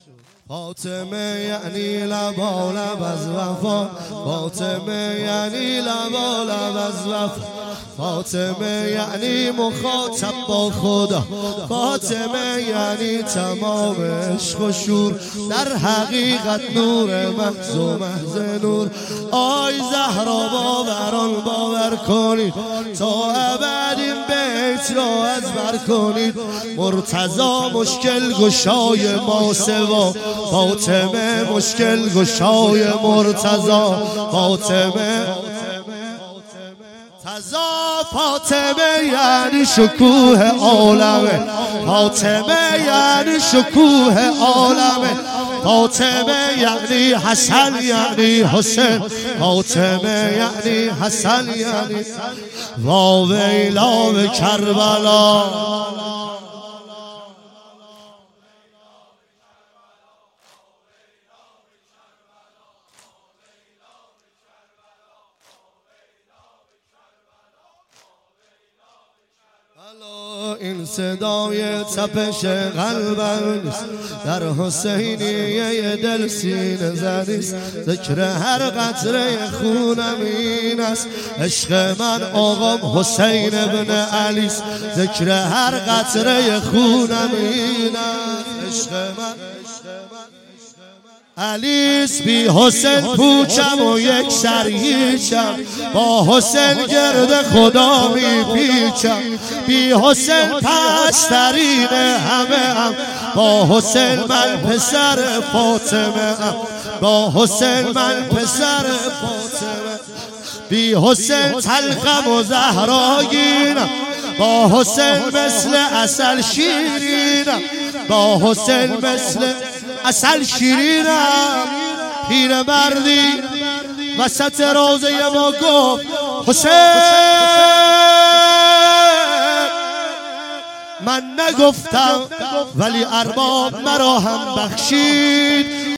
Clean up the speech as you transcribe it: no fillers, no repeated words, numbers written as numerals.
فاطمه یعنی لبالب از وفا، فاطمه یعنی لبالب از وفا، فاطمه یعنی مخاطب با خدا، فاطمه یعنی تمام عشق و شور، در حقیقت نور محض و محض نور. آی زهرا باوران باور کنید، تا ابد این بیت را از بر کنید. مرتضی مشکل گشای ما سوا، فاطمه مشکل گشای مرتضی، فاطمه فاطمه یعنی شکوه عالمه، فاطمه یعنی شکوه عالمه، فاطمه یعنی حسن یعنی حسین، فاطمه یعنی حسن یعنی واویلا به کربلا. این صدای تپش قلبم نیست، در حسینیه دل سینه زدیست. ذکر هر قطره خونم این است، عشق من آقام حسین ابن علیست. ذکر هر قطره خونم این است، عشق من علیس. بی حسین پوچم و یک سرهیچم، با حسین گرد خدا می پیچم. بی حسین پسترین همه هم، با حسین من پسر فاطمه هم، با حسین من پسر فاطمه. بی حسین تلخم و زهراگینم، با حسین مثل عسل شیرینم، با حسین مثل عسل شیرینم. پیر مردی وسط روزه ما گفت حسین، من نگفتم ولی ارباب مرا هم بخشید.